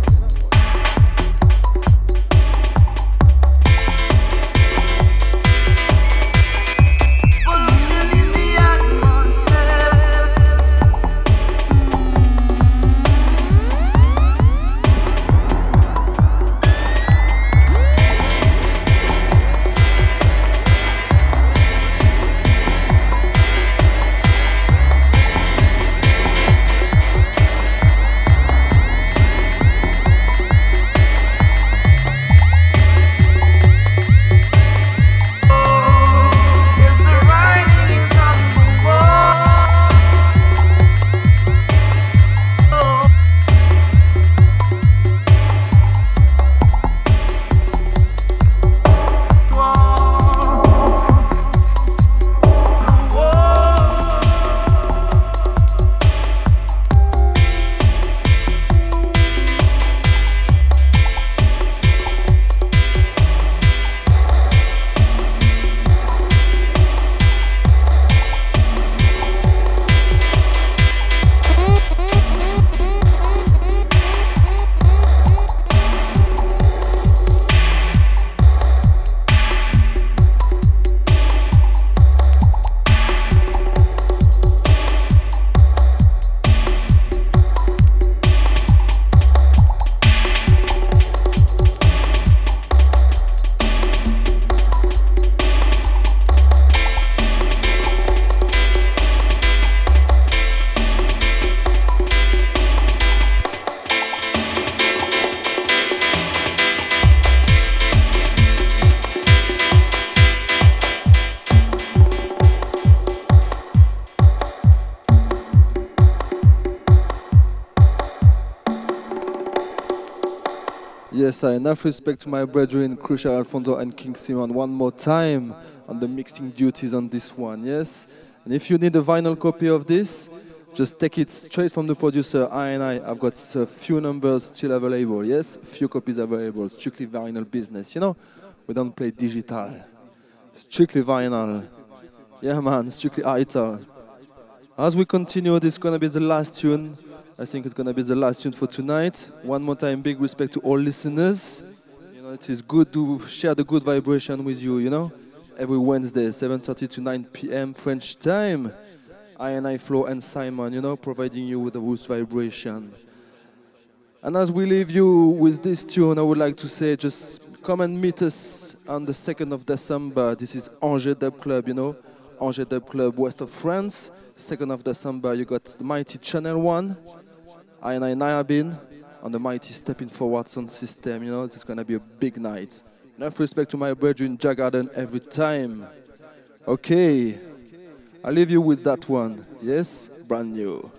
Speaker 1: Yes, I enough respect to my brethren, Crucial Alfonso and King Simon, one more time on the mixing duties on this one, yes? And if you need a vinyl copy of this, just take it straight from the producer, I and I. I've got a few numbers still available, yes? Few copies available, strictly vinyl business, you know? We don't play digital. Strictly vinyl. Yeah, man, strictly ital. As we continue, this is gonna be the last tune. I think it's gonna be the last tune for tonight. One more time, big respect to all listeners. You know, it is good to share the good vibration with you, you know? Every Wednesday, seven thirty to nine p m French time. I and I, Flo and Simon, you know, providing you with the boost vibration. And as we leave you with this tune, I would like to say, just come and meet us on the second of December. This is Angers Dub Club, you know? Angers Dub Club, west of France. second of December, you got the mighty Channel One. I and I, Nayabin, on the mighty Stepping Forward sound system, you know, it's gonna be a big night. Enough respect to my brethren, Jagarden, every time. Okay, I'll leave you with that one, yes? Brand new.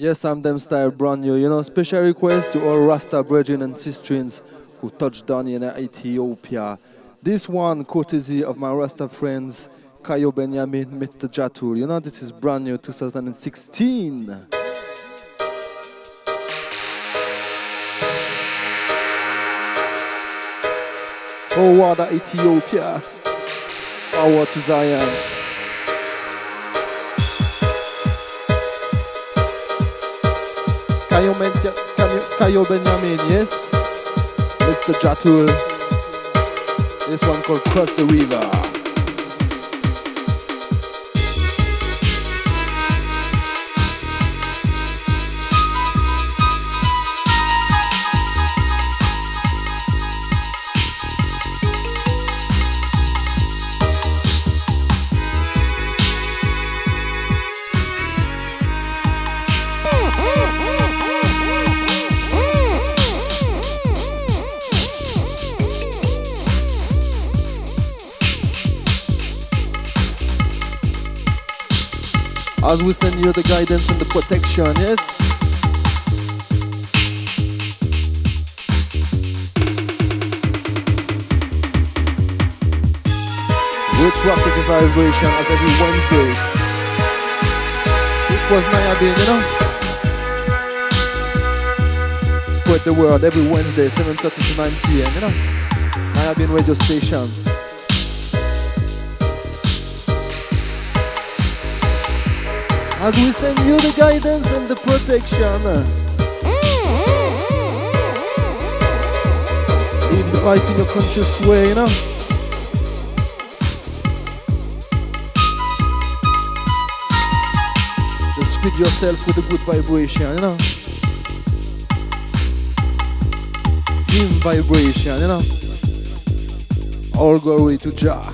Speaker 1: Yes, I'm them style brand new. You know, special request to all Rasta brethren and sistrins who touched down in Ethiopia. This one courtesy of my Rasta friends, Kayo Benjamin, Mister Jatul. You know, this is brand new, two thousand sixteen. Oh, what Ethiopia! Power to Zion. Kayo, Kayo, Kayo Benjamin, yes? Mister Jatul. This one called Cross the River. As we send you the guidance and the protection, yes? We drop the vibration as every Wednesday. This was Nayabin, you know? Spread the word every Wednesday, seven thirty to nine p m, you know? Nayabin radio station. As we send you the guidance and the protection. Live life in your conscious way, you know. Just feed yourself with a good vibration, you know. Give vibration, you know. All glory to Jah.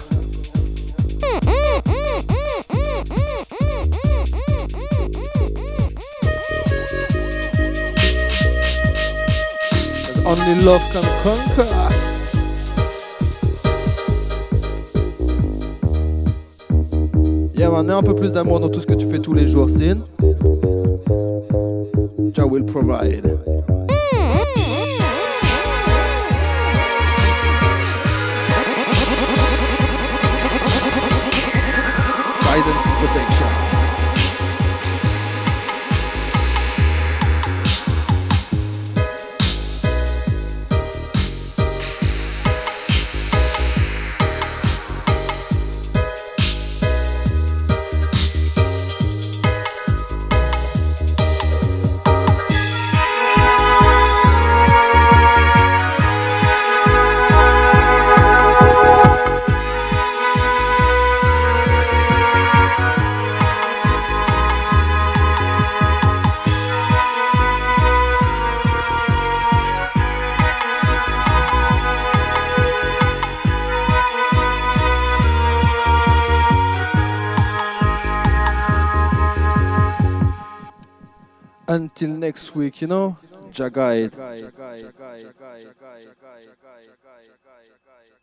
Speaker 1: Only love can conquer. Yeah man, mets un peu plus d'amour dans tout ce que tu fais tous les jours, Sin. Jah will provide. Guidance and protection. Until next week, you know, Jah guide.